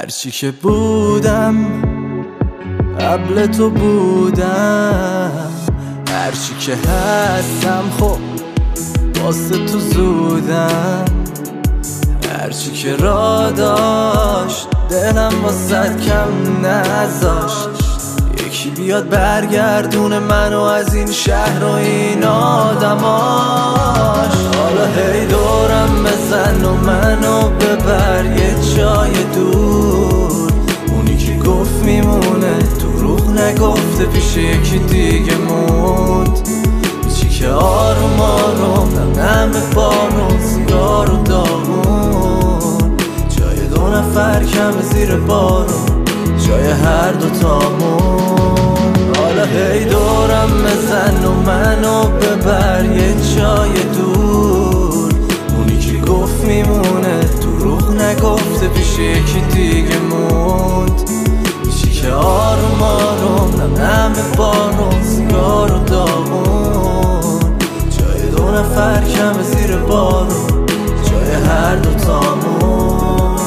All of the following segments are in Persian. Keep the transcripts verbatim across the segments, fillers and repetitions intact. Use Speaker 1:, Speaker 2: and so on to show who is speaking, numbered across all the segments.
Speaker 1: هرچی که بودم قبل تو بودم، هرچی که هستم خب واسه تو زودم، هرچی که را داشت دلم واسه کم نذاشت، یکی بیاد برگردونه منو از این شهر و این آدماش. حالا هی دورم بزن و منو ببر یه جای دور، اونی که گفت میمونه دروغ نگفته پیش یکی دیگه موند، چی که آروم آروم نم نم بارون سیگار و داغون، جای دو نفر کم زیر بارون جای هر دوتامون. حالا هی دورم بزن و منو ببر یه جای دور، اونی که گفت میمونه دروغ نگفته پیش یکی دیگه موند، چی که آروم آروم نم نم بارون سیگار و داغون، جای دو نفر کم زیر بارون جای هر دوتامون.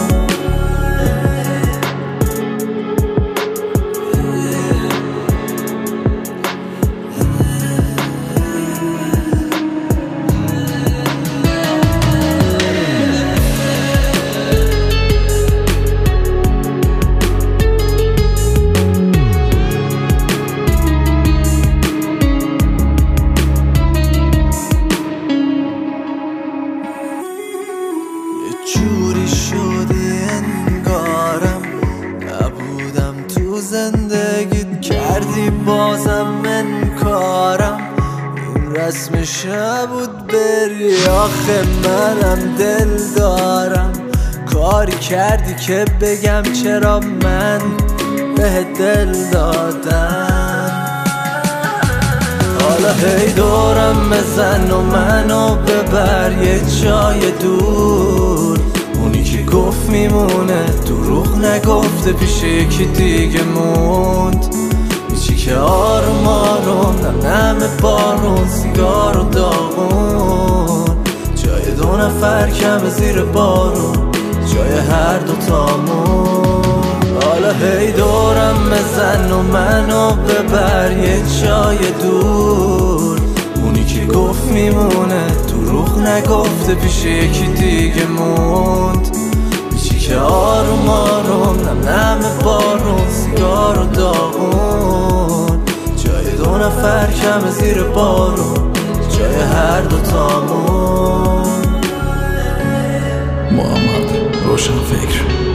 Speaker 1: جوری شدی انگارم نبودم تو زندگیت، کردی بازم انکارم، این رسمش نبود بری آخه منم دل دارم، کاری کردی که بگم چرا من به دل دادم. حالا هی دورم بزن و منو ببر یه جای دور، اونی که گفت میمونه دروغ نگفته پیش یکی دیگه موند، چی که آروم آروم نم نم بارون سیگار و داغون، جای دو نفر کم زیر بارون جای هر دوتامون. حالا هی دورم بزن و منو ببر یه جای دور، اونی که گفت میمونه دروغ نگفته پیش یکی دیگه موند، چی که آروم آروم نم نم بارون سیگار و داغون، جای دو نفر کم زیر بارون جای هر دوتامون.
Speaker 2: محمد روشن فکر